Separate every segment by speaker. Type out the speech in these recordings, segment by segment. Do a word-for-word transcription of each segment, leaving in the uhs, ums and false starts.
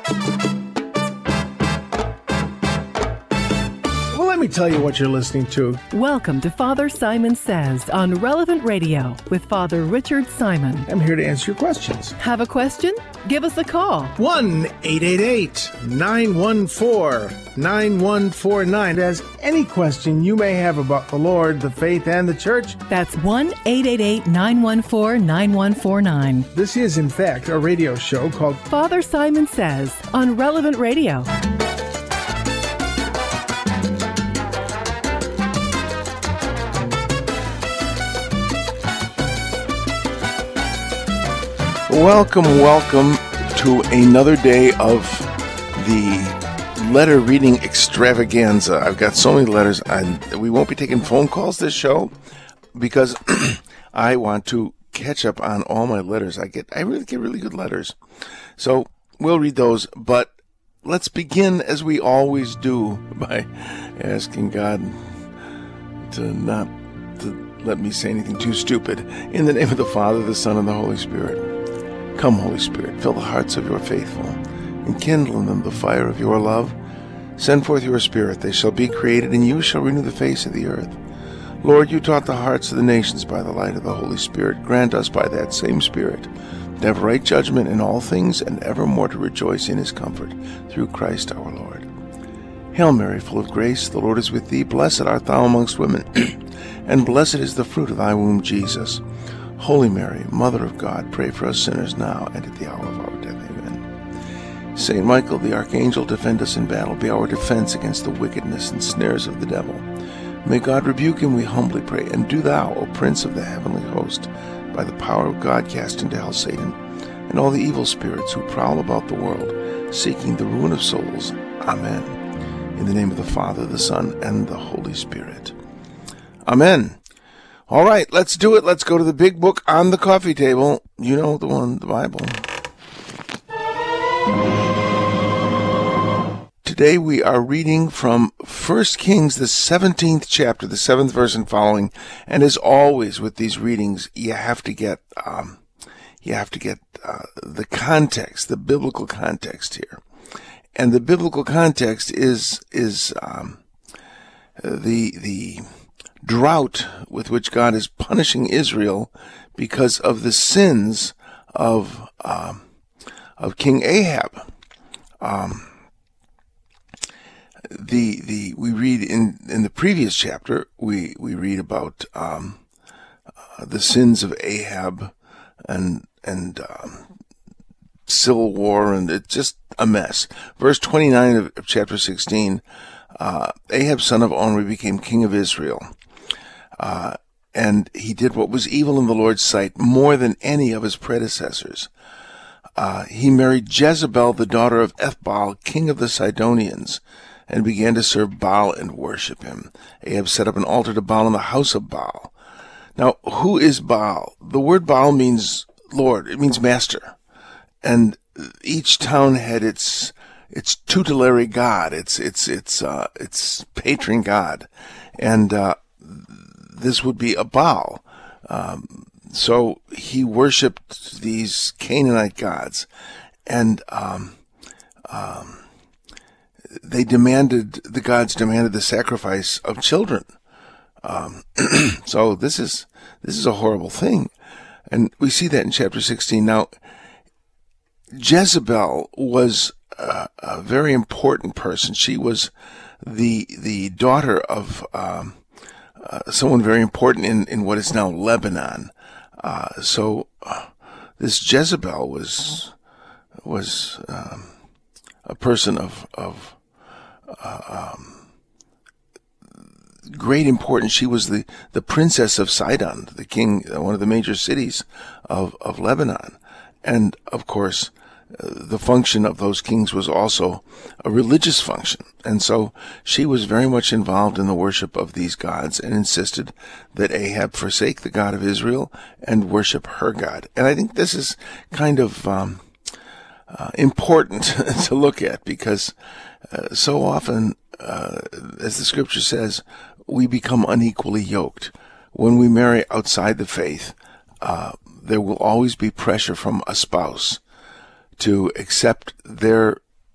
Speaker 1: Well, let me tell you what you're listening to.
Speaker 2: Welcome to Father Simon Says on Relevant Radio with Father Richard Simon.
Speaker 1: I'm here to answer your questions.
Speaker 2: Have a question? Give us a call.
Speaker 1: one eight eight eight, nine one four, nine one four nine. As any question you may have about the Lord, the faith, and the church.
Speaker 2: That's one eight eight eight, nine one four, nine one four nine.
Speaker 1: This is, in fact, a radio show called
Speaker 2: Father Simon Says on Relevant Radio.
Speaker 3: Welcome, welcome to another day of the letter reading extravaganza. I've got so many letters, and we won't be taking phone calls this show because I want to catch up on all my letters. I get, I really get really good letters, so we'll read those. But let's begin as we always do by asking God to not to let me say anything too stupid. In the name of the Father, the Son, and the Holy Spirit. Come, Holy Spirit, fill the hearts of your faithful, and kindle in them the fire of your love. Send forth your Spirit, they shall be created, and you shall renew the face of the earth. Lord, you taught the hearts of the nations by the light of the Holy Spirit. Grant us by that same Spirit to have right judgment in all things, and evermore to rejoice in his comfort, through Christ our Lord. Hail Mary, full of grace, the Lord is with thee. Blessed art thou amongst women, and blessed is the fruit of thy womb, Jesus. Holy Mary, Mother of God, pray for us sinners now and at the hour of our death. Amen. Saint Michael, the Archangel, defend us in battle. Be our defense against the wickedness and snares of the devil. May God rebuke him, we humbly pray. And do thou, O Prince of the heavenly host, by the power of God, cast into hell Satan and all the evil spirits who prowl about the world, seeking the ruin of souls. Amen. In the name of the Father, the Son, and the Holy Spirit. Amen. All right, let's do it. Let's go to the big book on the coffee table. You know the one, the Bible. Today we are reading from First Kings, the seventeenth chapter, the seventh verse and following. And as always with these readings, you have to get, um, you have to get uh, the context, the biblical context here. And the biblical context is is um, the the. drought with which God is punishing Israel because of the sins of um, of King Ahab. Um, the the we read in in the previous chapter we we read about um, uh, the sins of Ahab and and um, civil war, and it's just a mess. Verse twenty-nine of, of chapter sixteen. Uh, Ahab, son of Omri, became king of Israel. Uh, and he did what was evil in the Lord's sight more than any of his predecessors. Uh, he married Jezebel, the daughter of Ethbaal, king of the Sidonians, and began to serve Baal and worship him. Ahab set up an altar to Baal in the house of Baal. Now, who is Baal? The word Baal means Lord. It means master. And each town had its its tutelary god, its its its uh, its patron god, and uh, this would be a Baal. Um, so he worshipped these Canaanite gods, and um, um, they demanded, the gods demanded the sacrifice of children. Um, so this is this is a horrible thing, and we see that in chapter sixteen. Now, Jezebel was a, a very important person. She was the the daughter of um, uh, someone very important in, in what is now Lebanon. Uh, so uh, this Jezebel was was um, a person of of uh, um, great importance. She was the, the princess of Sidon, the king, one of the major cities of, of Lebanon. And, of course, uh, the function of those kings was also a religious function. And so she was very much involved in the worship of these gods and insisted that Ahab forsake the God of Israel and worship her God. And I think this is kind of um, uh, important to look at, because uh, so often, uh, as the scripture says, we become unequally yoked. When we marry outside the faith, uh, there will always be pressure from a spouse to accept their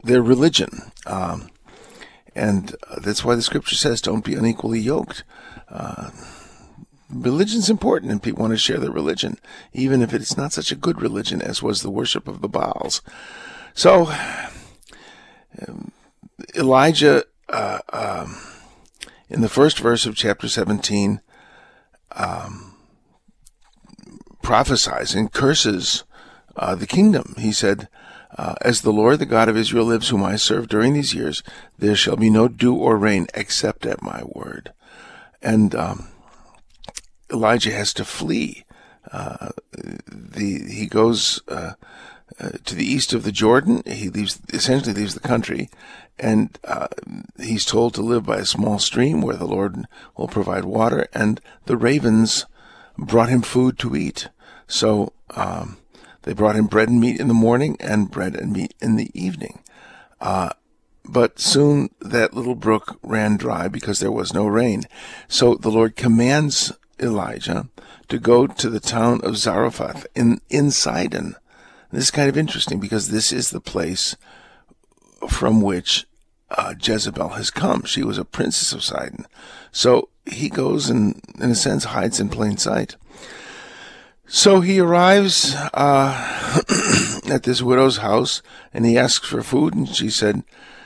Speaker 3: their religion. Um, and that's why the scripture says, don't be unequally yoked. Uh, religion's important, and people want to share their religion, even if it's not such a good religion as was the worship of the Baals. So, um, Elijah, uh, um, in the first verse of chapter seventeen, um, prophesies and curses uh, the kingdom. He said, uh, as the Lord, the God of Israel lives, whom I served during these years, there shall be no dew or rain except at my word. And um, Elijah has to flee. Uh, the he goes uh, uh, to the east of the Jordan. He leaves, essentially leaves the country, and uh, he's told to live by a small stream where the Lord will provide water. And the ravens brought him food to eat. So um, they brought him bread and meat in the morning and bread and meat in the evening. Uh, But soon that little brook ran dry because there was no rain. So the Lord commands Elijah to go to the town of Zarephath in, in Sidon. This is kind of interesting because this is the place from which uh, Jezebel has come. She was a princess of Sidon. So he goes and, in a sense, hides in plain sight. So he arrives uh, at this widow's house, and he asks for food, and she said,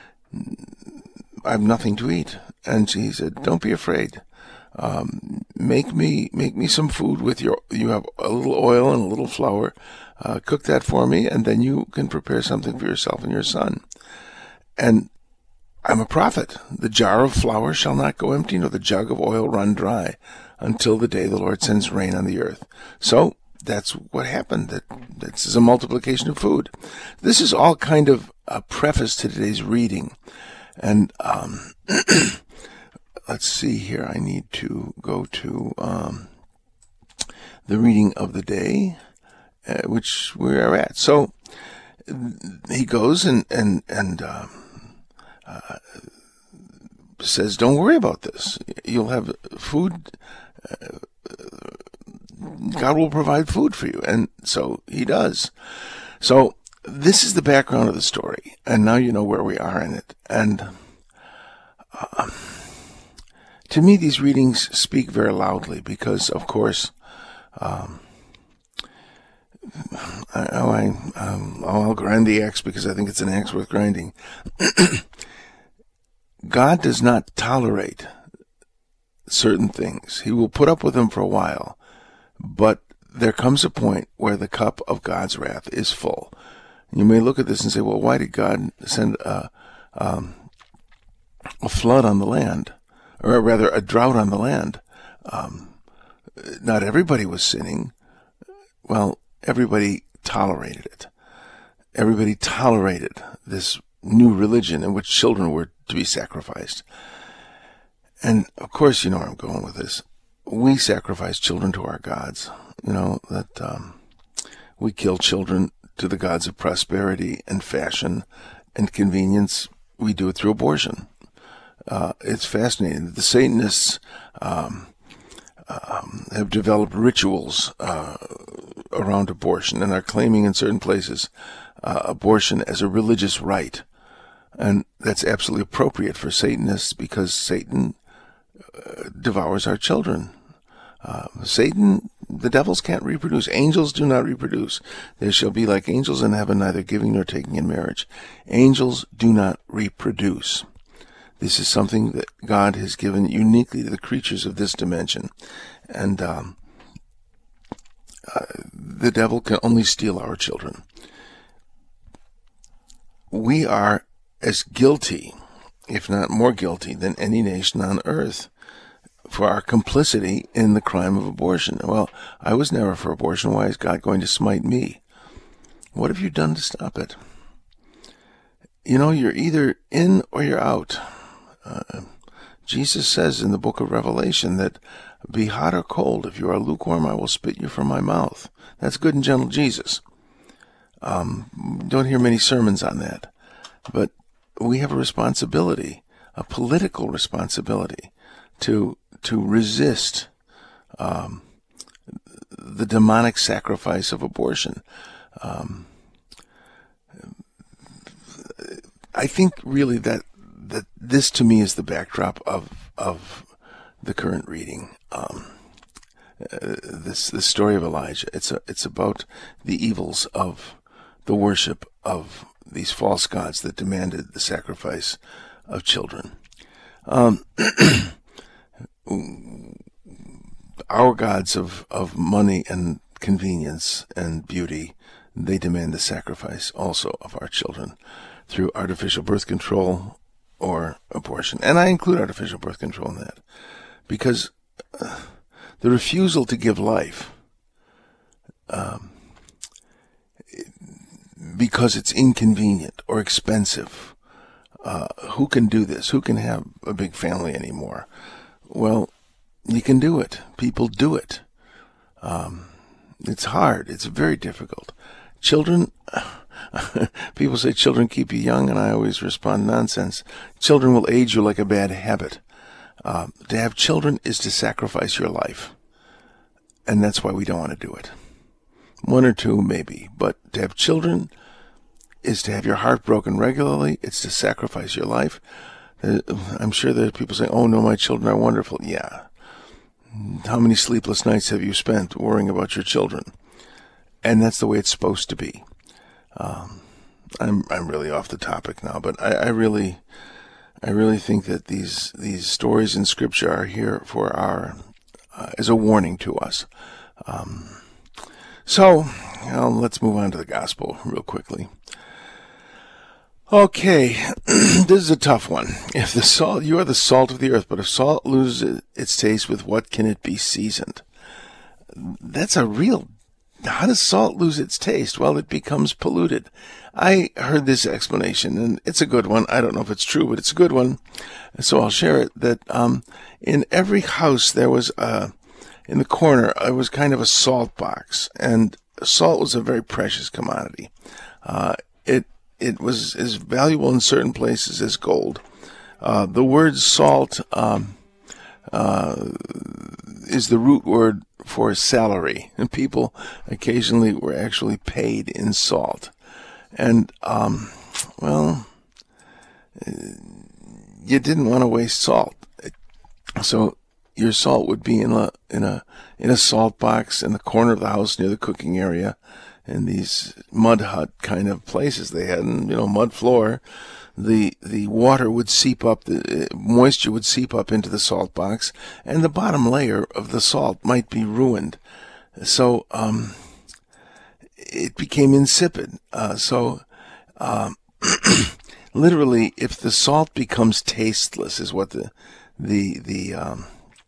Speaker 3: I have nothing to eat. And she said, don't be afraid. Um, make me make me some food with your, you have a little oil and a little flour. Uh, cook that for me, and then you can prepare something for yourself and your son. And I'm a prophet. The jar of flour shall not go empty, nor the jug of oil run dry, until the day the Lord sends rain on the earth. So that's what happened. That this is a multiplication of food. This is all kind of a preface to today's reading. And um, let's see here. I need to go to um, the reading of the day, uh, which we are at. So he goes and and and um, uh, says, "Don't worry about this. You'll have food. Uh, God will provide food for you." And so he does. So this is the background of the story, and now you know where we are in it. And uh, to me, these readings speak very loudly because, of course, um, I, oh, I, um, I'll grind the axe because I think it's an axe worth grinding. God does not tolerate certain things. He will put up with them for a while, but there comes a point where the cup of God's wrath is full. You may look at this and say, well, why did God send a, um, a flood on the land, or rather a drought on the land? Um, not everybody was sinning. Well, everybody tolerated it. Everybody tolerated this new religion in which children were to be sacrificed. And, of course, you know where I'm going with this. We sacrifice children to our gods. You know, that um, we kill children to the gods of prosperity and fashion and convenience. We do it through abortion. Uh, it's fascinating. The Satanists um, um, have developed rituals uh, around abortion and are claiming in certain places uh, abortion as a religious rite. And that's absolutely appropriate for Satanists because Satan uh, devours our children. Uh, Satan, the devils can't reproduce. Angels do not reproduce. There shall be like angels in heaven, neither giving nor taking in marriage. Angels do not reproduce. This is something that God has given uniquely to the creatures of this dimension. And um, uh, the devil can only steal our children. We are as guilty, if not more guilty, than any nation on earth for our complicity in the crime of abortion. Well, I was never for abortion. Why is God going to smite me? What have you done to stop it? You know, you're either in or you're out. Uh, Jesus says in the book of Revelation that be hot or cold. If you are lukewarm, I will spit you from my mouth. That's good and gentle Jesus. Um, don't hear many sermons on that. But we have a responsibility, a political responsibility, to to resist um, the demonic sacrifice of abortion. Um, I think really that that this to me is the backdrop of of the current reading. Um, uh, this the story of Elijah. It's a, it's about the evils of the worship of these false gods that demanded the sacrifice of children. Um, our gods of, of money and convenience and beauty, they demand the sacrifice also of our children through artificial birth control or abortion. And I include artificial birth control in that because uh, the refusal to give life, um, because it's inconvenient or expensive. Uh, who can do this? Who can have a big family anymore? Well, you can do it. People do it. Um, it's hard. It's very difficult. Children, people say children keep you young, and I always respond, nonsense. Children will age you like a bad habit. Uh, to have children is to sacrifice your life, and that's why we don't want to do it. One or two, maybe, but to have children is to have your heart broken regularly. It's to sacrifice your life. I'm sure there are people saying, oh, no, my children are wonderful. Yeah. How many sleepless nights have you spent worrying about your children? And that's the way it's supposed to be. Um, I'm I'm really off the topic now, but I, I really I really think that these these stories in Scripture are here for our uh, as a warning to us. Um, so, well, let's move on to the gospel real quickly. Okay, this is a tough one. If the salt, you are the salt of the earth, but if salt loses its taste, with what can it be seasoned? That's a real, how does salt lose its taste? Well, it becomes polluted. I heard this explanation, and it's a good one. I don't know if it's true, but it's a good one, so I'll share it, that um, in every house there was, a, in the corner, it was kind of a salt box, and salt was a very precious commodity. Uh, it It was as valuable in certain places as gold. Uh, the word salt um, uh, is the root word for salary, and people occasionally were actually paid in salt. And, um, well, you didn't want to waste salt. So your salt would be in a in a in a salt box in the corner of the house near the cooking area. In these mud hut kind of places they had, and, you know, mud floor, the the water would seep up, the moisture would seep up into the salt box, and the bottom layer of the salt might be ruined. So um, it became insipid. Uh, so um, literally, if the salt becomes tasteless, is what the the the um,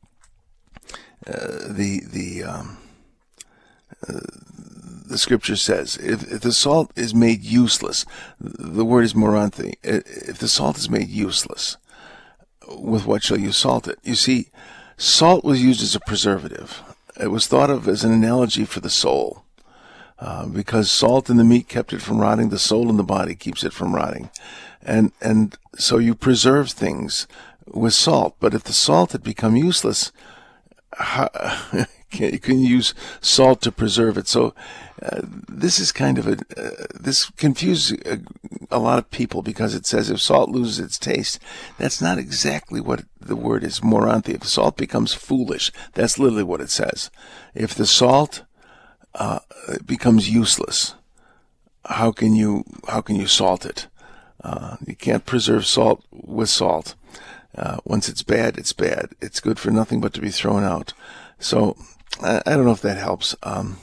Speaker 3: uh, the the um, uh, the scripture says, if, if the salt is made useless, the word is moranthi, if the salt is made useless, with what shall you salt it? You see, salt was used as a preservative. It was thought of as an analogy for the soul, uh, because salt in the meat kept it from rotting, the soul in the body keeps it from rotting. And, and so you preserve things with salt, but if the salt had become useless, how, you can use salt to preserve it. So uh, this is kind of a, uh, this confuses a, a lot of people, because it says if salt loses its taste, that's not exactly what the word is, moranthi. If salt becomes foolish, that's literally what it says. If the salt uh, becomes useless, how can you, how can you salt it? Uh, you can't preserve salt with salt. Uh, once it's bad, it's bad. It's good for nothing but to be thrown out. So I, I don't know if that helps. Um,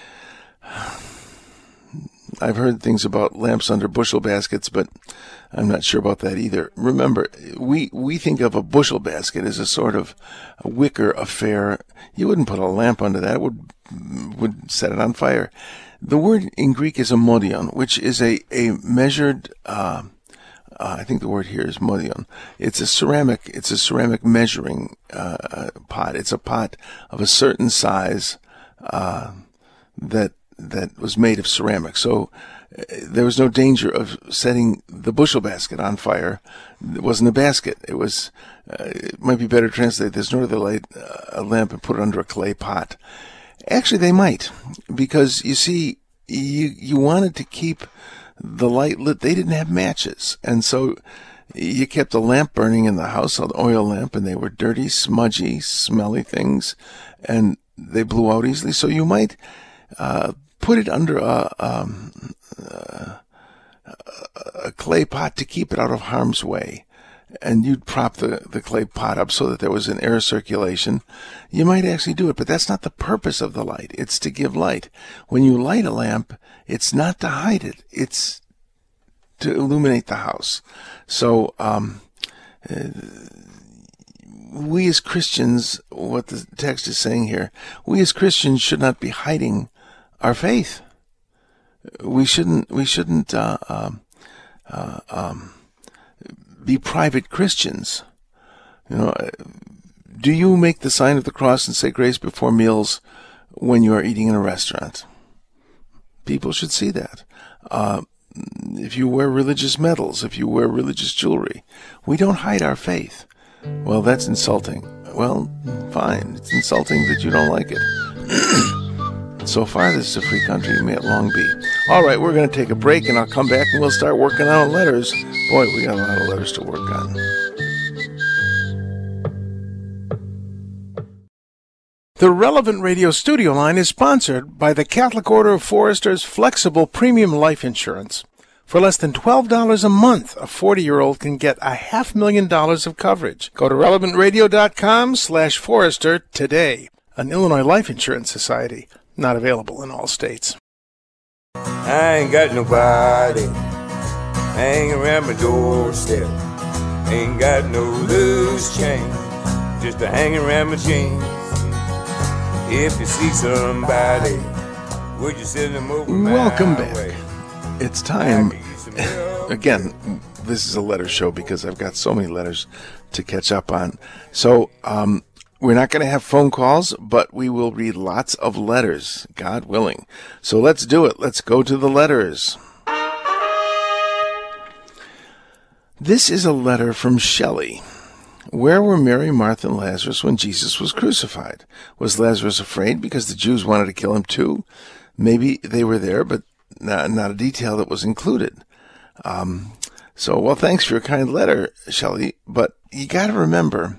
Speaker 3: I've heard things about lamps under bushel baskets, but I'm not sure about that either. Remember, we, we think of a bushel basket as a sort of a wicker affair. You wouldn't put a lamp under that. It would, would set it on fire. The word in Greek is a modion, which is a, a measured, uh, Uh, I think the word here is modion. It's a ceramic. It's a ceramic measuring uh, pot. It's a pot of a certain size uh, that that was made of ceramic. So uh, there was no danger of setting the bushel basket on fire. It wasn't a basket. It was. Uh, it might be better translated. There's no other light uh, a lamp and put it under a clay pot. Actually, they might, because you see, you you wanted to keep the light lit. They didn't have matches, and so you kept a lamp burning in the house, an oil lamp, and they were dirty, smudgy, smelly things, and they blew out easily. So you might uh, put it under a, um, uh, a clay pot to keep it out of harm's way. And you'd prop the, the clay pot up so that there was an air circulation. You might actually do it, but that's not the purpose of the light. It's to give light. When you light a lamp, it's not to hide it. It's to illuminate the house. So um, uh, we as Christians, what the text is saying here, we as Christians should not be hiding our faith. We shouldn't. We shouldn't. Uh, um, uh, um, be private Christians. You know, do you make the sign of the cross and say grace before meals when you are eating in a restaurant? People should see that. Uh, if you wear religious medals, if you wear religious jewelry, we don't hide our faith. Well, that's insulting. Well, fine. It's insulting that you don't like it. So far, this is a free country. May it long be. All right, we're going to take a break, and I'll come back, and we'll start working on letters. Boy, we got a lot of letters to work on. The Relevant Radio studio line is sponsored by the Catholic Order of Foresters Flexible Premium Life Insurance. For less than twelve dollars a month, a forty-year-old can get a half million dollars of coverage. Go to relevant radio dot com slash forester today. An Illinois Life Insurance Society. Not available in all states.
Speaker 4: I ain't got nobody hanging around my doorstep. Ain't got no loose change, just a hanging around my jeans. If you see somebody, would you send them over my
Speaker 3: Welcome back.
Speaker 4: way?
Speaker 3: It's time. Again, this is a letter show because I've got so many letters to catch up on. So, um, we're not going to have phone calls, but we will read lots of letters, God willing. So let's do it. Let's go to the letters. This is a letter from Shelley. Where were Mary, Martha, and Lazarus when Jesus was crucified? Was Lazarus afraid because the Jews wanted to kill him too? Maybe they were there, but not, not a detail that was included. Um, so, well, thanks for your kind letter, Shelley, but you got to remember...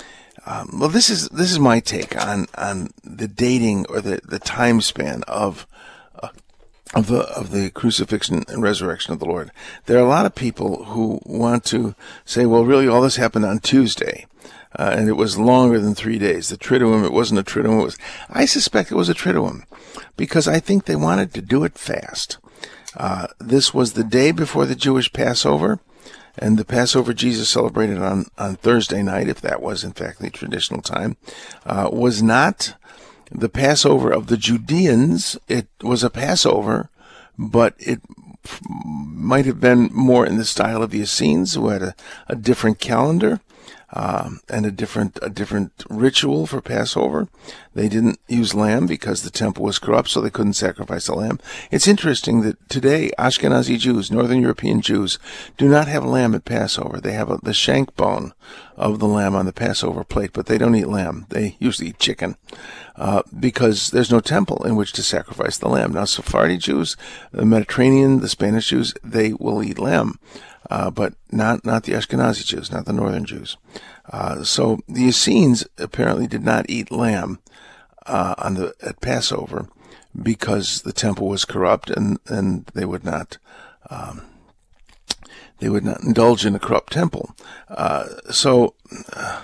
Speaker 3: Um, well, this is this is my take on, on the dating or the, the time span of uh, of the of the crucifixion and resurrection of the Lord. There are a lot of people who want to say, well, really, all this happened on Tuesday, uh, and it was longer than three days. The Triduum, it wasn't a Triduum. It was, I suspect it was a Triduum, because I think they wanted to do it fast. Uh, this was the day before the Jewish Passover. And the Passover Jesus celebrated on, on Thursday night, if that was in fact the traditional time, uh, was not the Passover of the Judeans. It was a Passover, but it f- might have been more in the style of the Essenes, who had a, a different calendar um, and a different a different ritual for Passover. They didn't use lamb because the temple was corrupt, so they couldn't sacrifice a lamb. It's interesting that today Ashkenazi Jews, Northern European Jews, do not have lamb at Passover. They have a, the shank bone of the lamb on the Passover plate, but they don't eat lamb. They usually eat chicken uh, because there's no temple in which to sacrifice the lamb. Now, Sephardi Jews, the Mediterranean, the Spanish Jews, they will eat lamb. Uh, but not not the Ashkenazi Jews, not the Northern Jews. Uh, so the Essenes apparently did not eat lamb uh, on the at Passover because the temple was corrupt, and, and they would not um, they would not indulge in a corrupt temple. Uh, so uh,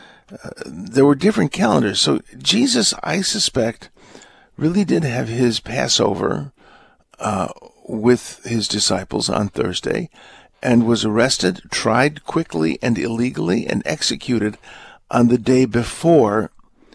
Speaker 3: there were different calendars. So Jesus, I suspect, really did have his Passover uh, with his disciples on Thursday, and was arrested, tried quickly and illegally, and executed on the day before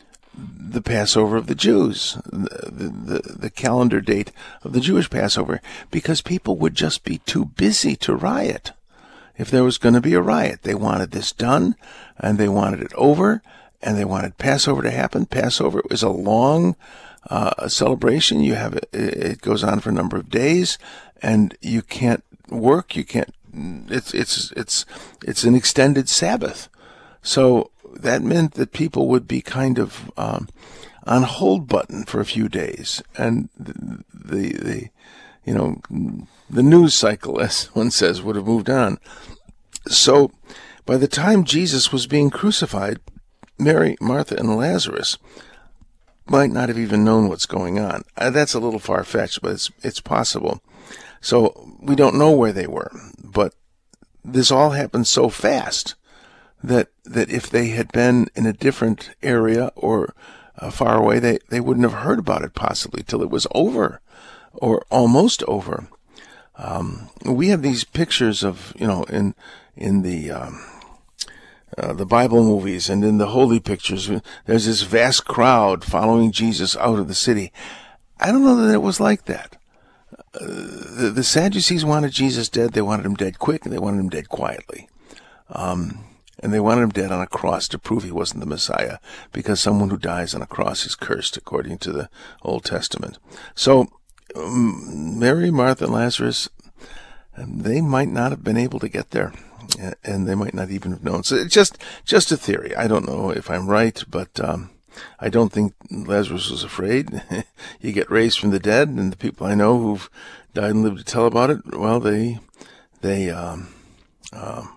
Speaker 3: the Passover of the Jews, the, the, the calendar date of the Jewish Passover, because people would just be too busy to riot. If there was going to be a riot, they wanted this done, and they wanted it over, and they wanted Passover to happen. Passover is a long uh, celebration. You have it, it goes on for a number of days, and you can't work, you can't It's it's it's it's an extended Sabbath, so that meant that people would be kind of um, on hold button for a few days, and the the, the you know the news cycle, as one says, would have moved on. So by the time Jesus was being crucified, Mary, Martha, and Lazarus might not have even known what's going on. Uh, that's a little far-fetched, but it's it's possible. So we don't know where they were, but this all happened so fast that that if they had been in a different area or uh, far away, they, they wouldn't have heard about it possibly till it was over or almost over. Um, we have these pictures of, you know, in in the um, uh, the Bible movies and in the holy pictures, there's this vast crowd following Jesus out of the city. I don't know that it was like that. Uh, the, the Sadducees wanted Jesus dead. They wanted him dead quick, and they wanted him dead quietly. Um, and they wanted him dead on a cross to prove he wasn't the Messiah, because someone who dies on a cross is cursed, according to the Old Testament. So um, Mary, Martha, and Lazarus, they might not have been able to get there, and they might not even have known. So it's just, just a theory. I don't know if I'm right, but um, I don't think Lazarus was afraid. You get raised from the dead, and the people I know who've died and lived to tell about it, well, they, they, um, um,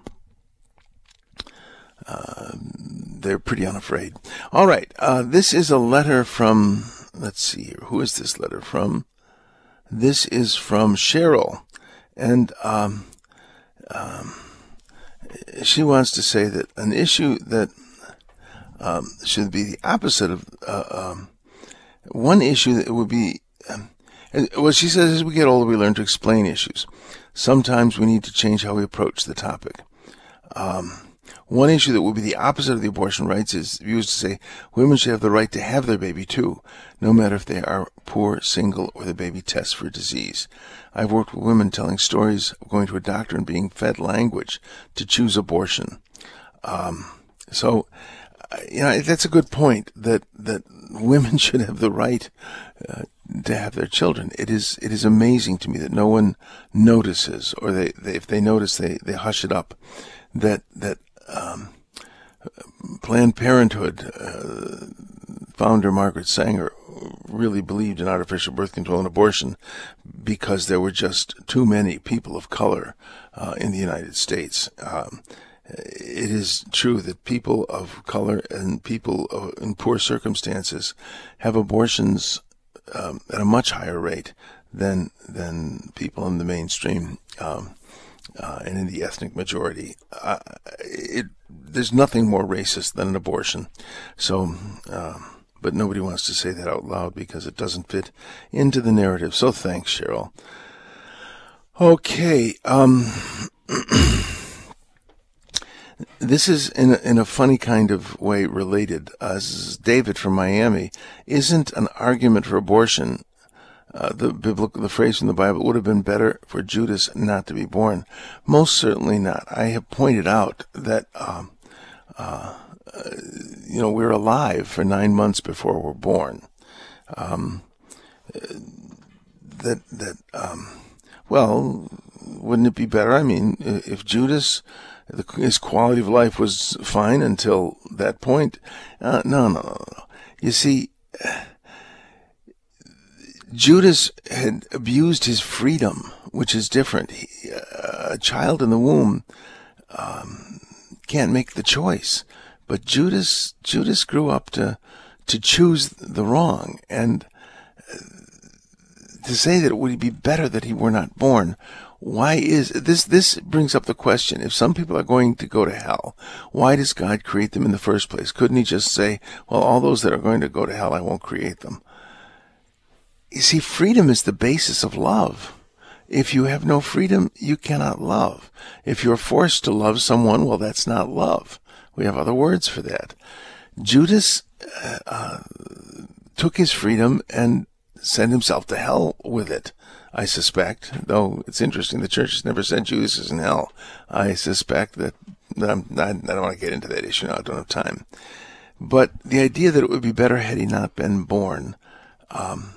Speaker 3: uh, they're pretty unafraid. All right, uh, this is a letter from, let's see here, who is this letter from? This is from Cheryl, and um, um, she wants to say that an issue that um, should be the opposite of uh, um, one issue that would be, um, well, she says, as we get older, we learn to explain issues. Sometimes we need to change how we approach the topic. Um, One issue that would be the opposite of the abortion rights is used to say women should have the right to have their baby too, no matter if they are poor, single, or the baby tests for disease. I've worked with women telling stories of going to a doctor and being fed language to choose abortion. Um, so, you know, that's a good point, that, that women should have the right uh, to have their children. It is it is amazing to me that no one notices, or they, they if they notice, they, they hush it up, that that Um, Planned Parenthood uh, founder Margaret Sanger really believed in artificial birth control and abortion because there were just too many people of color uh, in the United States. Um, it is true that people of color and people uh, in poor circumstances have abortions um, at a much higher rate than than people in the mainstream. Um, Uh, and in the ethnic majority. Uh, it, there's nothing more racist than an abortion. So, uh, but nobody wants to say that out loud because it doesn't fit into the narrative. So thanks, Cheryl. Okay. Um, this is in a, in a funny kind of way related. Uh, this is David from Miami. Isn't an argument for abortion Uh, the biblical, the phrase from the Bible, would have been better for Judas not to be born? Most certainly not. I have pointed out that, um, uh, uh, you know, we're alive for nine months before we're born. Um, that, that, um, well, wouldn't it be better? I mean, if Judas, his quality of life was fine until that point. Uh, no, no, no, no. You see, Judas had abused his freedom, which is different. He, uh, a child in the womb um, can't make the choice, but Judas Judas grew up to to choose the wrong, and to say that it would be better that he were not born. Why is this? This brings up the question: if some people are going to go to hell, why does God create them in the first place? Couldn't He just say, "Well, all those that are going to go to hell, I won't create them"? You see, freedom is the basis of love. If you have no freedom, you cannot love. If you're forced to love someone, well, that's not love. We have other words for that. Judas uh, uh, took his freedom and sent himself to hell with it, I suspect. Though it's interesting, the church has never said Judas is in hell. I suspect that, I'm, I don't want to get into that issue now. I don't have time. But the idea that it would be better had he not been born, um,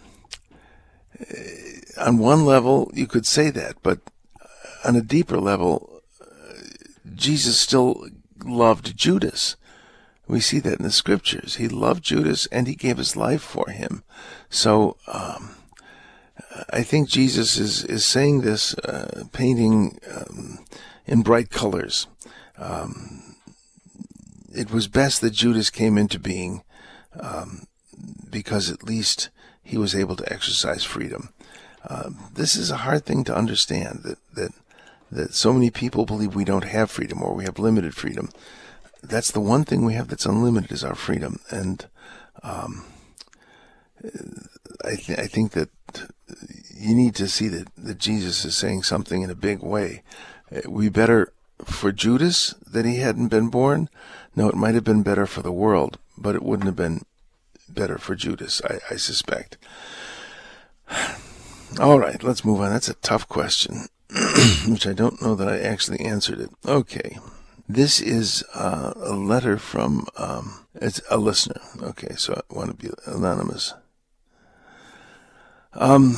Speaker 3: on one level, you could say that, but on a deeper level, Jesus still loved Judas. We see that in the scriptures. He loved Judas, and he gave his life for him. So, um, I think Jesus is, is saying this, uh, painting um, in bright colors. Um, it was best that Judas came into being um, because at least he was able to exercise freedom. Uh, this is a hard thing to understand, that, that that so many people believe we don't have freedom or we have limited freedom. That's the one thing we have that's unlimited, is our freedom. And um, I, th- I think that you need to see that, that Jesus is saying something in a big way. It would be better for Judas that he hadn't been born. No, it might have been better for the world, but it wouldn't have been better for Judas, I, I suspect. All right, let's move on. That's a tough question, which I don't know that I actually answered it. Okay. This is uh, a letter from, um, it's a listener. Okay, so I want to be anonymous. Um,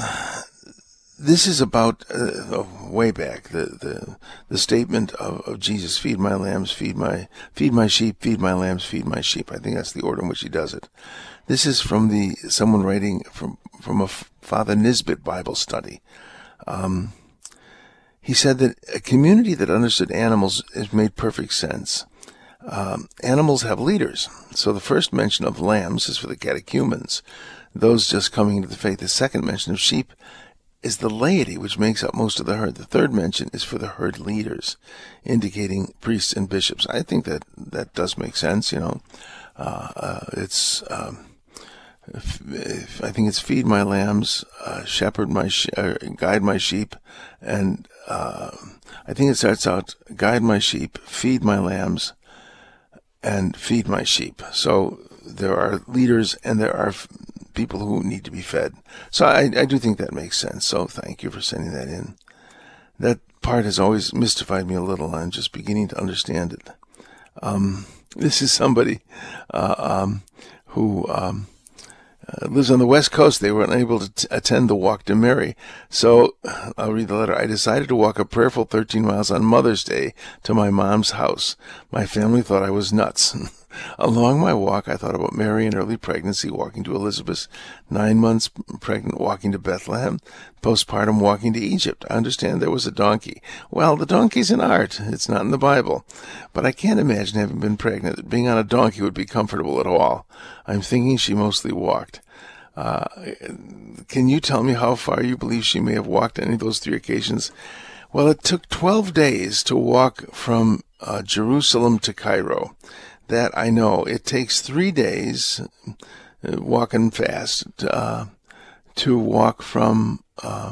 Speaker 3: this is about, uh, oh, way back, the, the, the statement of, of Jesus, feed my lambs, feed my, feed my sheep, feed my lambs, feed my sheep. I think that's the order in which he does it. This is from the, someone writing from, from a Father Nisbet Bible study. Um, He said that a community that understood animals has made perfect sense. Um, animals have leaders. So the first mention of lambs is for the catechumens, those just coming into the faith. The second mention of sheep is the laity, which makes up most of the herd. The third mention is for the herd leaders, indicating priests and bishops. I think that that does make sense, you know. Uh, uh, it's... Um, If, if, I think it's feed my lambs, uh, shepherd my, sh- uh, guide my sheep, and uh, I think it starts out, guide my sheep, feed my lambs, and feed my sheep. So there are leaders and there are f- people who need to be fed. So I, I do think that makes sense. So thank you for sending that in. That part has always mystified me a little. I'm just beginning to understand it. Um, this is somebody uh, um, who... Um, Uh, lives on the West Coast. They were unable to t- attend the Walk to Mary. So, I'll read the letter. I decided to walk a prayerful thirteen miles on Mother's Day to my mom's house. My family thought I was nuts. Along my walk, I thought about Mary in early pregnancy, walking to Elizabeth, nine months pregnant, walking to Bethlehem, postpartum, walking to Egypt. I understand there was a donkey. Well, the donkey's an art. It's not in the Bible. But I can't imagine having been pregnant, that being on a donkey would be comfortable at all. I'm thinking she mostly walked. Uh, can you tell me how far you believe she may have walked any of those three occasions? Well, it took twelve days to walk from uh, Jerusalem to Cairo. That I know. It takes three days, uh, walking fast, uh, to walk from uh,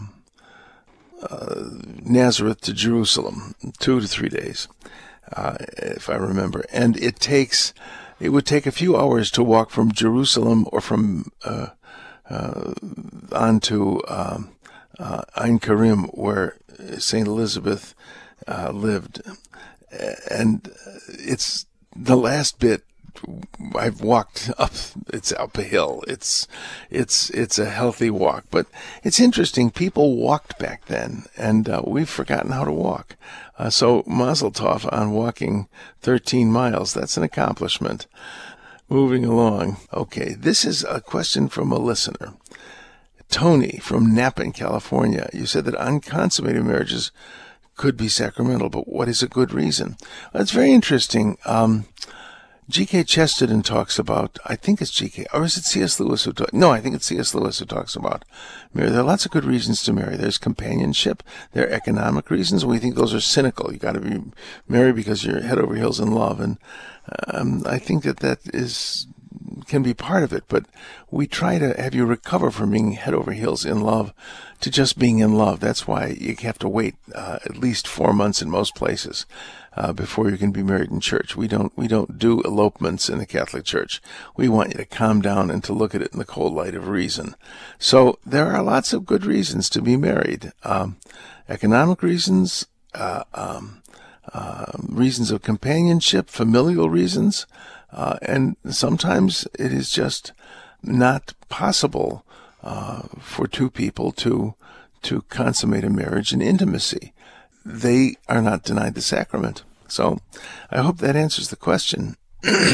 Speaker 3: uh, Nazareth to Jerusalem. Two to three days, uh, if I remember. And it takes, it would take a few hours to walk from Jerusalem or from uh, uh, on to um, uh, Ein Karim, where Saint Elizabeth uh, lived. And it's the last bit. I've walked up, it's up a hill. It's, it's, it's a healthy walk, but it's interesting. People walked back then, and uh, we've forgotten how to walk. Uh, so Mazel Tov on walking thirteen miles. That's an accomplishment. Moving along. Okay. This is a question from a listener. Tony from Napa in California. You said that unconsummated marriages could be sacramental, but what is a good reason? That's very interesting. Um, G K Chesterton talks about, I think it's G K, or is it C S Lewis who talks? No, I think it's C S Lewis who talks about marriage. There are lots of good reasons to marry. There's companionship. There are economic reasons. We think those are cynical. You got to be married because you're head over heels in love, and um, I think that that is can be part of it. But we try to have you recover from being head over heels in love to just being in love. That's why you have to wait uh, at least four months in most places. Uh, before you can be married in church. We don't, we don't do elopements in the Catholic Church. We want you to calm down and to look at it in the cold light of reason. So there are lots of good reasons to be married. Um, economic reasons, uh, um, uh, reasons of companionship, familial reasons, uh, and sometimes it is just not possible, uh, for two people to, to consummate a marriage in intimacy. They are not denied the sacrament. So I hope that answers the question.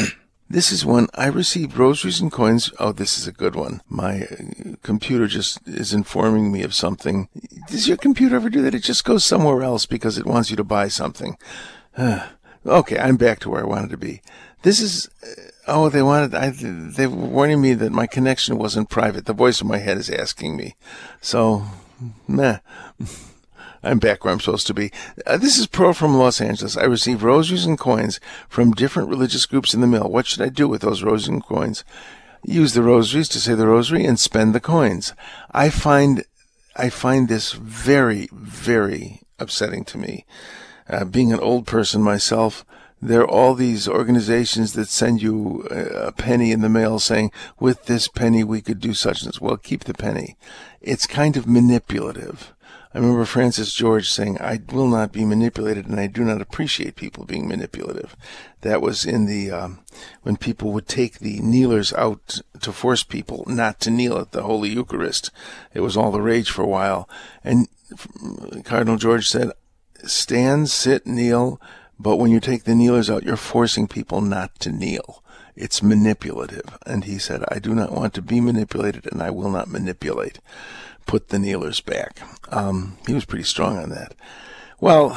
Speaker 3: This is one. I received rosaries and coins. Oh, this is a good one. My uh, computer just is informing me of something. Does your computer ever do that? It just goes somewhere else because it wants you to buy something. Okay, I'm back to where I wanted to be. This is, oh, they wanted, I, they were warning me that my connection wasn't private. The voice in my head is asking me. So, meh. I'm back where I'm supposed to be. Uh, this is Pearl from Los Angeles. I received rosaries and coins from different religious groups in the mail. What should I do with those rosaries and coins? Use the rosaries to say the rosary and spend the coins. I find, I find this very, very upsetting to me. Uh, being an old person myself, there are all these organizations that send you a penny in the mail saying, with this penny we could do such and such. Well, keep the penny. It's kind of manipulative. I remember Francis George saying, I will not be manipulated, and I do not appreciate people being manipulative. That was in the, um, when people would take the kneelers out to force people not to kneel at the Holy Eucharist. It was all the rage for a while. And Cardinal George said, stand, sit, kneel, but when you take the kneelers out, you're forcing people not to kneel. It's manipulative. And he said, I do not want to be manipulated, and I will not manipulate. Put the kneelers back. Um, he was pretty strong on that. Well,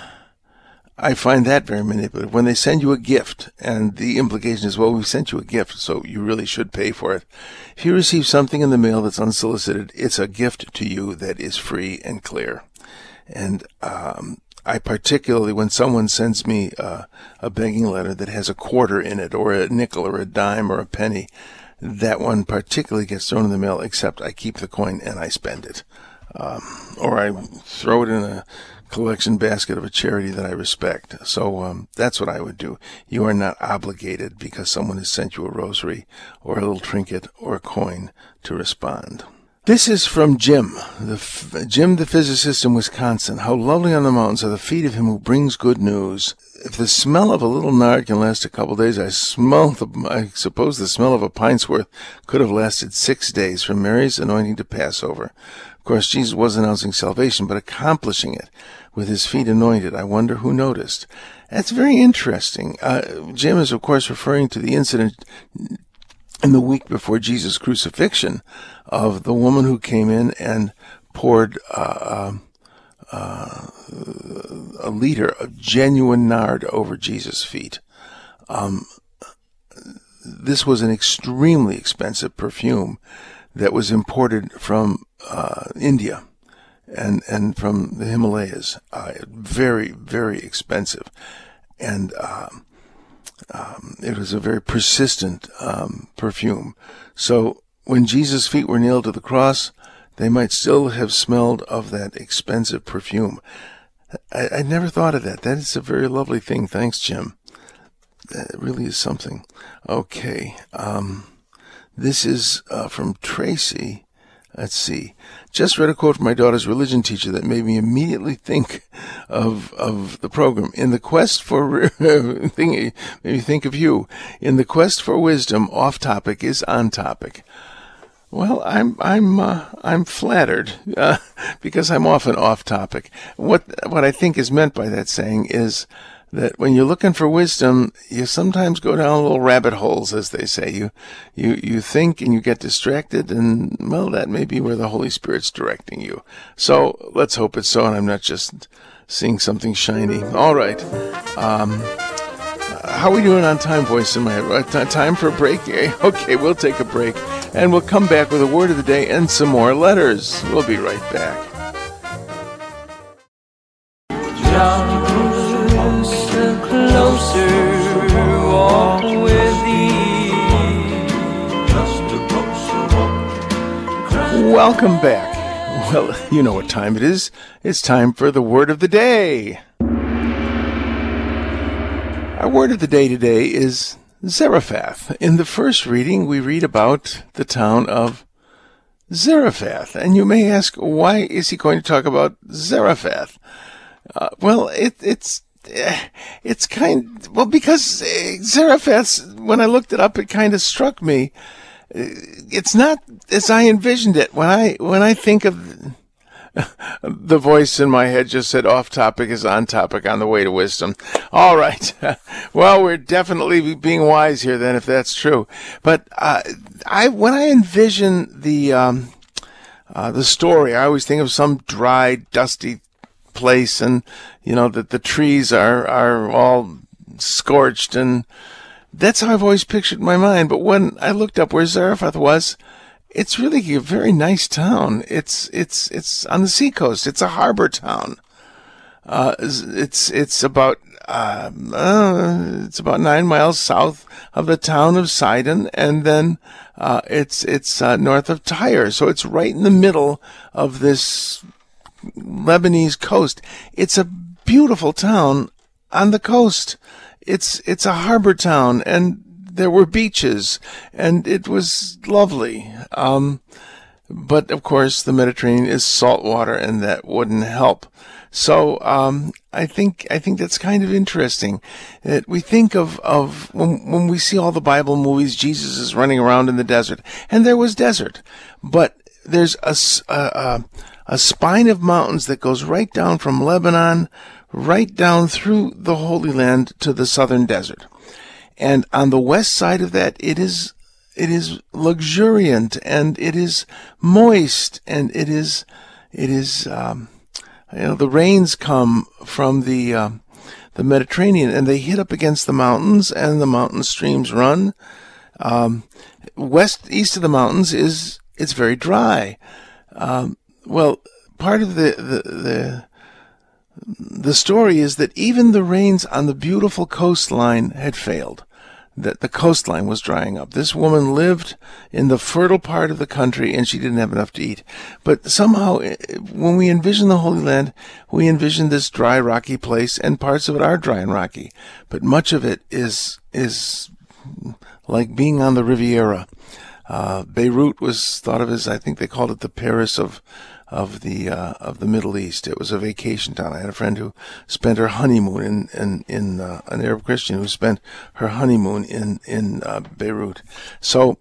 Speaker 3: I find that very manipulative. When they send you a gift, and the implication is, well, we sent you a gift, so you really should pay for it. If you receive something in the mail that's unsolicited, it's a gift to you that is free and clear. And um, I particularly, when someone sends me uh, a begging letter that has a quarter in it, or a nickel, or a dime, or a penny, that one particularly gets thrown in the mail, except I keep the coin and I spend it. Um, or I throw it in a collection basket of a charity that I respect. So um, that's what I would do. You are not obligated because someone has sent you a rosary or a little trinket or a coin to respond. This is from Jim, the f- Jim the physicist in Wisconsin. How lovely on the mountains are the feet of him who brings good news. If the smell of a little nard can last a couple days, I smell the, I suppose the smell of a pint's worth could have lasted six days from Mary's anointing to Passover. Of course, Jesus was announcing salvation, but accomplishing it with his feet anointed. I wonder who noticed. That's very interesting. Uh, Jim is, of course, referring to the incident in the week before Jesus' crucifixion of the woman who came in and poured uh, uh, a liter of genuine nard over Jesus' feet. Um, this was an extremely expensive perfume that was imported from uh, India and, and from the Himalayas. Uh, very, very expensive. And um, um, it was a very persistent um, perfume. So when Jesus' feet were nailed to the cross, they might still have smelled of that expensive perfume. I, I never thought of that. That is a very lovely thing. Thanks, Jim. That really is something. Okay. Um, this is uh, from Tracy. Let's see. Just read a quote from my daughter's religion teacher that made me immediately think of of the program. In the quest for thing, made me think of you. In the quest for wisdom, off topic is on topic. Well, I'm I'm uh, I'm flattered uh, because I'm often off topic. What what I think is meant by that saying is that when you're looking for wisdom, you sometimes go down little rabbit holes, as they say. You you you think and you get distracted, and well, that may be where the Holy Spirit's directing you. So let's hope it's so, and I'm not just seeing something shiny. All right. Um, how are we doing on time, voice in my head? Time for a break? Okay, we'll take a break. And we'll come back with a word of the day and some more letters. We'll be right back.
Speaker 5: Just a closer walk with thee. Just a closer walk.
Speaker 3: Welcome back. Well, you know what time it is. It's time for the word of the day. Our word of the day today is Zarephath. In the first reading, we read about the town of Zarephath. And you may ask, why is he going to talk about Zarephath? Uh, well, it, it's it's kind well because Zarephath. When I looked it up, it kind of struck me. It's not as I envisioned it. When I when I think of The voice in my head just said off topic is on topic on the way to wisdom. All right. Well, we're definitely being wise here then, if that's true. But uh, I, when I envision the um, uh, the story, I always think of some dry, dusty place, and you know that the trees are are all scorched, and that's how I've always pictured in my mind. But when I looked up where Zarephath was, it's really a very nice town. It's it's it's on the seacoast. It's a harbor town. Uh, it's it's about uh, uh, it's about nine miles south of the town of Sidon, and then uh, it's it's uh, north of Tyre. So it's right in the middle of this Lebanese coast. It's a beautiful town on the coast. It's it's a harbor town, and there were beaches, and it was lovely. Um, but, of course, the Mediterranean is salt water, and that wouldn't help. So um, I think I think that's kind of interesting. That we think of, of when, when we see all the Bible movies, Jesus is running around in the desert. And there was desert. But there's a, a, a spine of mountains that goes right down from Lebanon, right down through the Holy Land to the southern desert. And on the west side of that, it is it is luxuriant, and it is moist, and it is it is um, you know the rains come from the uh, the Mediterranean, and they hit up against the mountains, and the mountain streams run. Um, west east of the mountains is it's very dry. Um, well, part of the the, the The story is that even the rains on the beautiful coastline had failed, that the coastline was drying up. This woman lived in the fertile part of the country, and she didn't have enough to eat. But somehow, when we envision the Holy Land, we envision this dry, rocky place, and parts of it are dry and rocky. But much of it is is like being on the Riviera. Uh, Beirut was thought of as, I think they called it the Paris of of the uh, of the Middle East. It was a vacation town. I had a friend who spent her honeymoon in in, in uh, an Arab Christian who spent her honeymoon in in uh, Beirut. So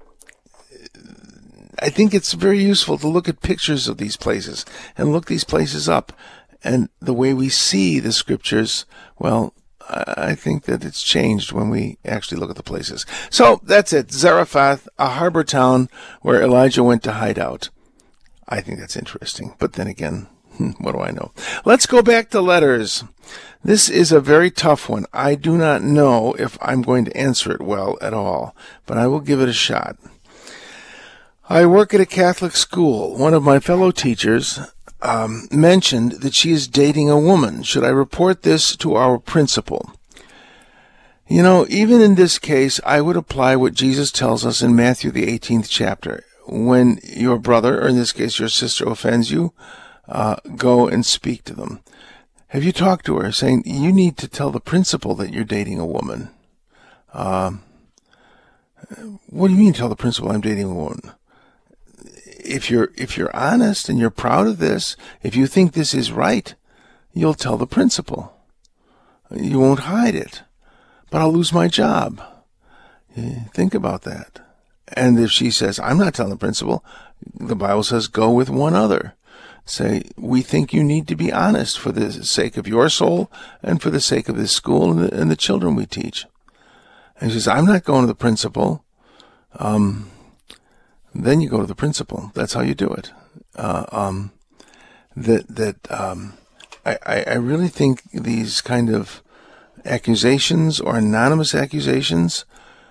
Speaker 3: I think it's very useful to look at pictures of these places and look these places up, and the way we see the scriptures. Well, I think that it's changed when we actually look at the places. So that's it. Zarephath, a harbor town where Elijah went to hide out. I think that's interesting. But then again, what do I know? Let's go back to letters. This is a very tough one. I do not know if I'm going to answer it well at all, but I will give it a shot. I work at a Catholic school. One of my fellow teachers um, mentioned that she is dating a woman. Should I report this to our principal? You know, even in this case, I would apply what Jesus tells us in Matthew, the eighteenth chapter. When your brother, or in this case your sister, offends you, uh, go and speak to them. Have you talked to her, saying, you need to tell the principal that you're dating a woman? Uh, what do you mean tell the principal I'm dating a woman? If you're, if you're honest and you're proud of this, if you think this is right, you'll tell the principal. You won't hide it. But I'll lose my job. Think about that. And if she says, I'm not telling the principal, the Bible says, go with one other. Say, we think you need to be honest for the sake of your soul and for the sake of this school and the, and the children we teach. And she says, I'm not going to the principal. Um, then you go to the principal. That's how you do it. Uh, um, that, that, um, I, I really think these kind of accusations or anonymous accusations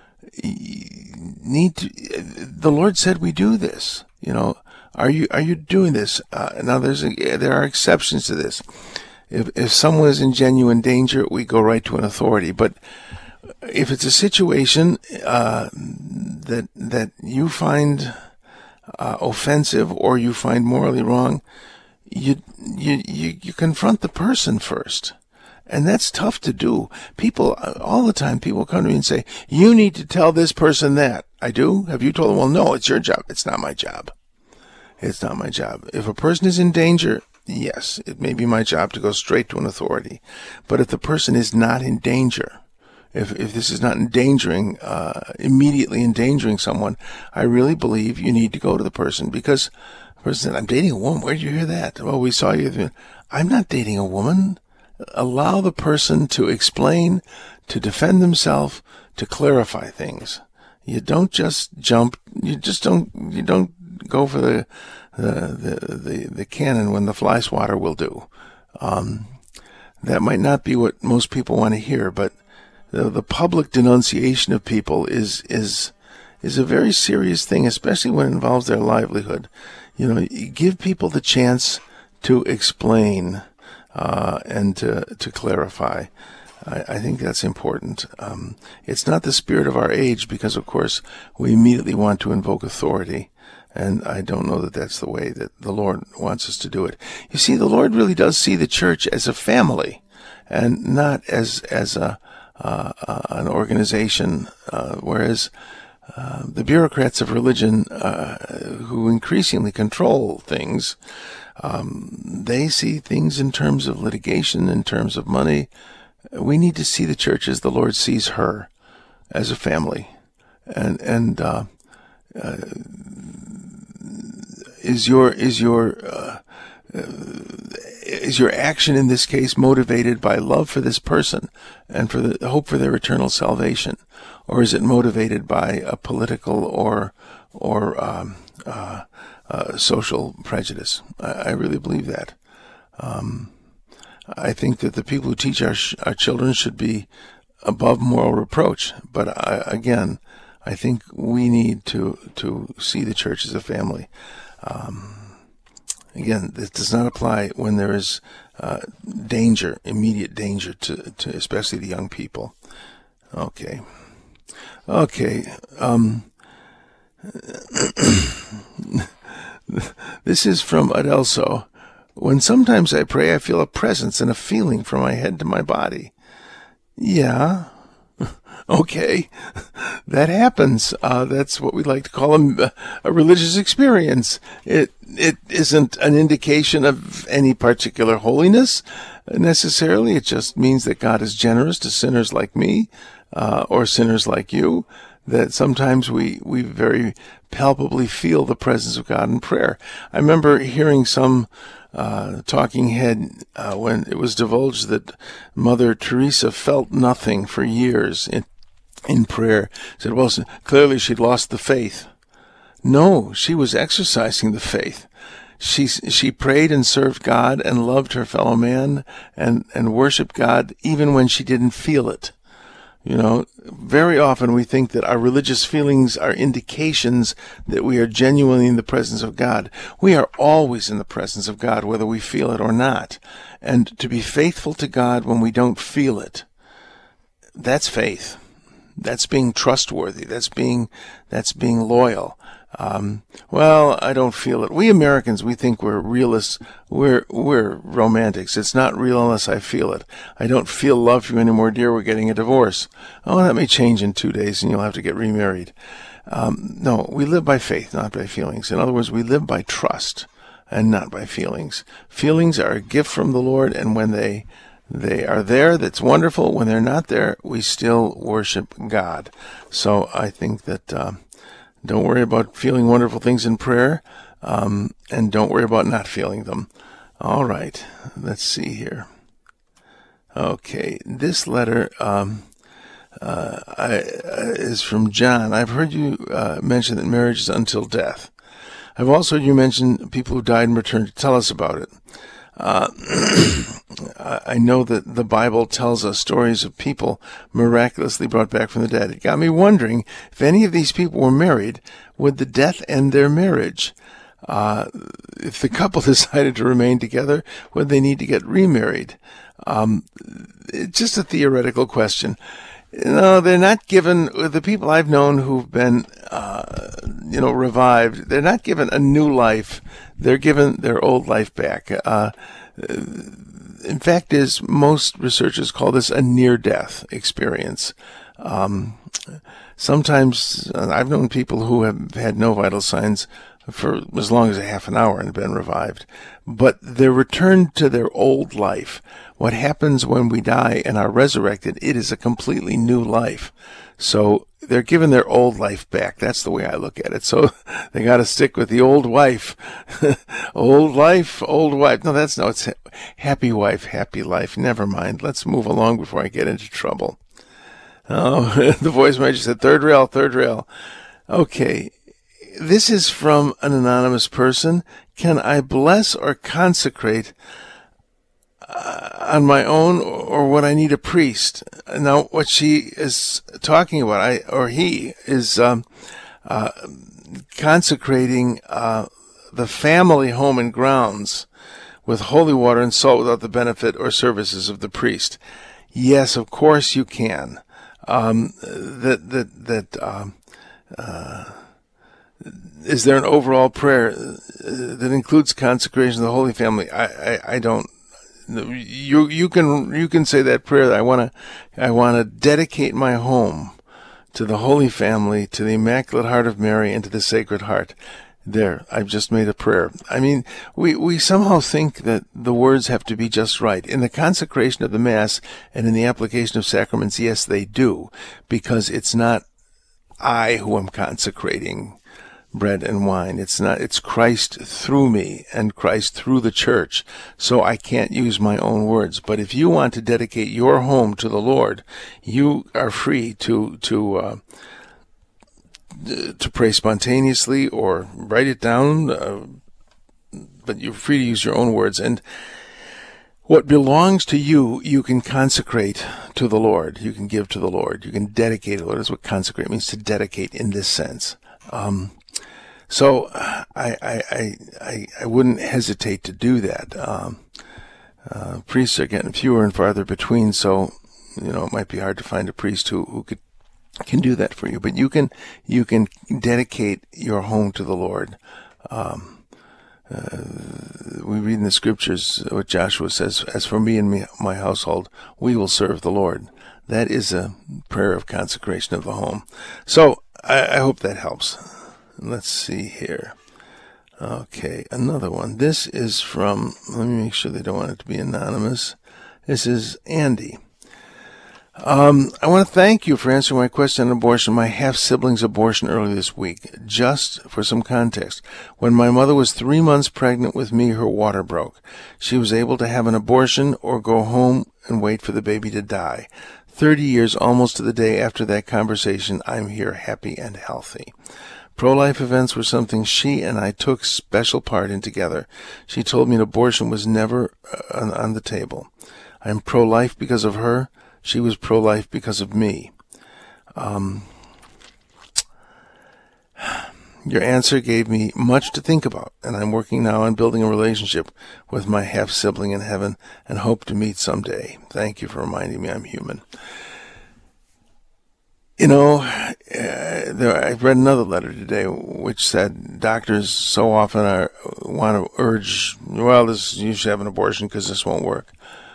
Speaker 3: need to, the Lord said we do this. You know, are you are you doing this? Uh, now there's a, there are exceptions to this. If if someone is in genuine danger, we go right to an authority. But if it's a situation uh, that that you find uh, offensive or you find morally wrong, you you you, you confront the person first. And that's tough to do. People, all the time, people come to me and say, you need to tell this person that. I do? Have you told them? Well, no, it's your job. It's not my job. It's not my job. If a person is in danger, yes, it may be my job to go straight to an authority. But if the person is not in danger, if if this is not endangering, uh, immediately endangering someone, I really believe you need to go to the person, because person said, I'm dating a woman. Where did you hear that? Well, we saw you. I'm not dating a woman. Allow the person to explain, to defend themselves, to clarify things. You don't just jump. You just don't. You don't go for the the the the, the cannon when the fly swatter will do. Um, that might not be what most people want to hear, but the, the public denunciation of people is is is a very serious thing, especially when it involves their livelihood. You know, you give people the chance to explain uh, and to to clarify. I, I think that's important. Um, it's not the spirit of our age because, of course, we immediately want to invoke authority. And I don't know that that's the way that the Lord wants us to do it. You see, the Lord really does see the church as a family and not as as a uh, uh, an organization, uh, whereas uh, the bureaucrats of religion uh, who increasingly control things, um, they see things in terms of litigation, in terms of money. We need to see the church as the Lord sees her, as a family. And and uh, uh, is your is your uh, uh, is your action in this case motivated by love for this person and for the hope for their eternal salvation, or is it motivated by a political or or um, uh, uh, social prejudice? I, I really believe that. Um, I think that the people who teach our sh- our children should be above moral reproach. But I, again, I think we need to to see the church as a family. Um, again, this does not apply when there is uh, danger, immediate danger to, to especially the young people. Okay, okay. Um, this is from Adelso. When sometimes I pray, I feel a presence and a feeling from my head to my body. Yeah, okay, that happens. Uh, that's what we like to call a, a religious experience. It it isn't an indication of any particular holiness necessarily. It just means that God is generous to sinners like me uh, or sinners like you. That sometimes we, we very palpably feel the presence of God in prayer. I remember hearing some uh, talking head uh, when it was divulged that Mother Teresa felt nothing for years in, in prayer. Said, well, clearly she'd lost the faith. No, she was exercising the faith. She she prayed and served God and loved her fellow man and, and worshiped God even when she didn't feel it. You know, very often we think that our religious feelings are indications that we are genuinely in the presence of God. We are always in the presence of God, whether we feel it or not. And to be faithful to God when we don't feel it, that's faith. That's being trustworthy. That's being, that's being loyal. Um, well, I don't feel it. We Americans, we think we're realists. We're, we're romantics. It's not real unless I feel it. I don't feel love for you anymore, dear. We're getting a divorce. Oh, that may change in two days and you'll have to get remarried. Um, no, we live by faith, not by feelings. In other words, we live by trust and not by feelings. Feelings are a gift from the Lord, and when they, they are there, that's wonderful. When they're not there, we still worship God. So I think that, um, don't worry about feeling wonderful things in prayer, um, and don't worry about not feeling them. All right, let's see here. Okay, this letter um, uh, I, uh, is from John. I've heard you uh, mention that marriage is until death. I've also heard you mention people who died and returned. Tell us about it. Uh, I know that the Bible tells us stories of people miraculously brought back from the dead. It got me wondering if any of these people were married, would the death end their marriage? Uh, if the couple decided to remain together, would they need to get remarried? Um, it's just a theoretical question. No, they're not given, the people I've known who've been, uh, you know, revived, they're not given a new life. They're given their old life back. Uh, in fact, is most researchers call this a near-death experience. Um, sometimes uh, I've known people who have had no vital signs for as long as a half an hour and been revived. But they're returned to their old life. What happens when we die and are resurrected, it is a completely new life. So they're given their old life back. That's the way I look at it. So they got to stick with the old wife. Old life, old wife. No, that's no, it's happy wife, happy life. Never mind. Let's move along before I get into trouble. Oh, the voice manager said, third rail, third rail. Okay. This is from an anonymous person. Can I bless or consecrate uh, on my own, or would I need a priest? Now, what she is talking about, I or he, is um, uh, consecrating uh, the family home and grounds with holy water and salt without the benefit or services of the priest. Yes, of course you can. Um, that that that. Um, uh, Is there an overall prayer that includes consecration of the Holy Family? I, I, I don't. You you can you can say that prayer. That I want to I want to dedicate my home to the Holy Family, to the Immaculate Heart of Mary, and to the Sacred Heart. There, I've just made a prayer. I mean, we we somehow think that the words have to be just right. In the consecration of the Mass and in the application of sacraments, yes, they do, because it's not I who am consecrating bread and wine. It's not, it's Christ through me and Christ through the church. So I can't use my own words. But if you want to dedicate your home to the Lord, you are free to, to, uh, to pray spontaneously or write it down. Uh, but you're free to use your own words. And what belongs to you, you can consecrate to the Lord. You can give to the Lord. You can dedicate to the Lord. That's what consecrate means, to dedicate in this sense. Um, So I, I, I, I wouldn't hesitate to do that. Um, uh, priests are getting fewer and farther between, so, you know, it might be hard to find a priest who, who could, can do that for you. But you can, you can dedicate your home to the Lord. Um, uh, we read in the scriptures what Joshua says, as for me and me, my household, we will serve the Lord. That is a prayer of consecration of the home. So I, I hope that helps. Let's see here. Okay, another one. This is from, let me make sure they don't want it to be anonymous. This is Andy. Um, I want to thank you for answering my question on abortion, my half-sibling's abortion earlier this week. Just for some context, when my mother was three months pregnant with me, her water broke. She was able to have an abortion or go home and wait for the baby to die. Thirty years, almost to the day after that conversation, I'm here happy and healthy. Pro-life events were something she and I took special part in together. She told me an abortion was never uh, on, on the table. I am pro-life because of her. She was pro-life because of me. Um, your answer gave me much to think about, and I'm working now on building a relationship with my half-sibling in heaven and hope to meet someday. Thank you for reminding me I'm human. You know, uh, there, I read another letter today which said doctors so often are want to urge, well, this you should have an abortion because this won't work.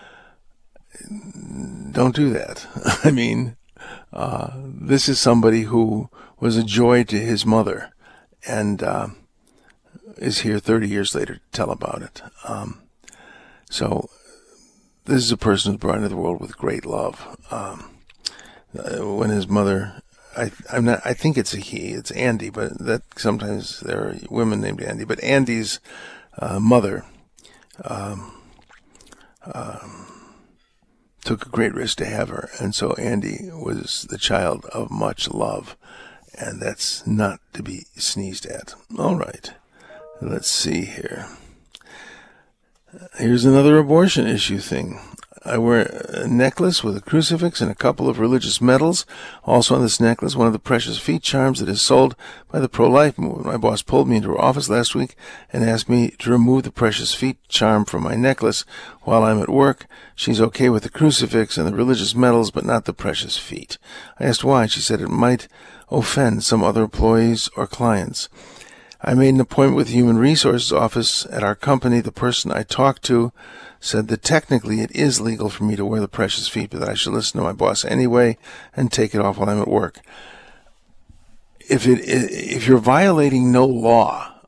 Speaker 3: Don't do that. I mean, uh, this is somebody who was a joy to his mother and uh, is here thirty years later to tell about it. Um, so this is a person who's brought into the world with great love. Um, Uh, when his mother, I, I'm not, I think it's a he, it's Andy, but that sometimes there are women named Andy, but Andy's uh, mother um, um, took a great risk to have her, and so Andy was the child of much love, and that's not to be sneezed at. All right, let's see here. Here's another abortion issue thing. I wear a necklace with a crucifix and a couple of religious medals. Also on this necklace, one of the precious feet charms that is sold by the pro-life movement. My boss pulled me into her office last week and asked me to remove the precious feet charm from my necklace while I'm at work. She's okay with the crucifix and the religious medals, but not the precious feet. I asked why. She said it might offend some other employees or clients. I made an appointment with the Human Resources Office at our company. The person I talked to said that technically it is legal for me to wear the precious feet, but that I should listen to my boss anyway and take it off while I'm at work. If it if you're violating no law,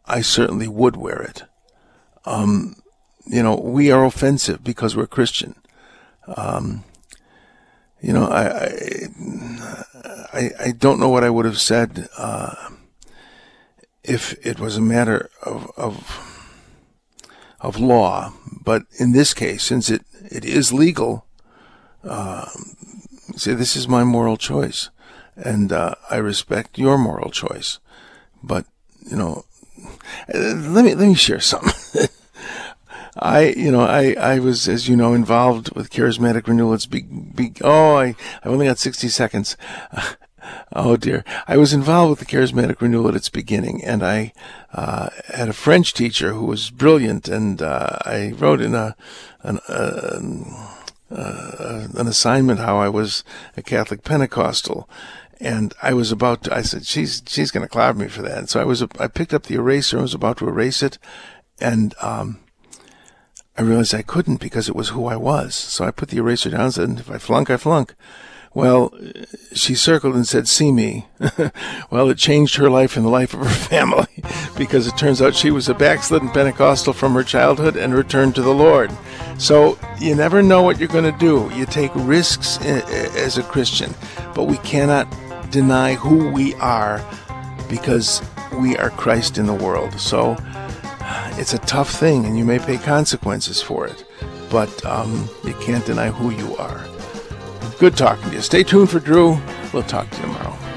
Speaker 3: I certainly would wear it. Um, you know, we are offensive because we're Christian. Um, you know, I, I, I don't know what I would have said, uh, if it was a matter of, of, of law. But in this case, since it, it is legal, uh, say this is my moral choice, and, uh, I respect your moral choice. But, you know, let me, let me share something. I, you know, I, I was, as you know, involved with Charismatic Renewal. It's big, big, oh, I, I only got sixty seconds. Oh dear. I was involved with the Charismatic Renewal at its beginning, and I, uh, had a French teacher who was brilliant, and, uh, I wrote in a, an, uh, uh, an assignment how I was a Catholic Pentecostal. And I was about to, I said, she's, she's going to cloud me for that. And so I was, I picked up the eraser and was about to erase it. And, um, I realized I couldn't because it was who I was. So I put the eraser down and said, if I flunk, I flunk. Well, she circled and said, see me. Well, it changed her life and the life of her family because it turns out she was a backslidden Pentecostal from her childhood and returned to the Lord. So you never know what you're going to do. You take risks as a Christian, but we cannot deny who we are because we are Christ in the world. So it's a tough thing, and you may pay consequences for it, but um, you can't deny who you are. Good talking to you. Stay tuned for Drew. We'll talk to you tomorrow.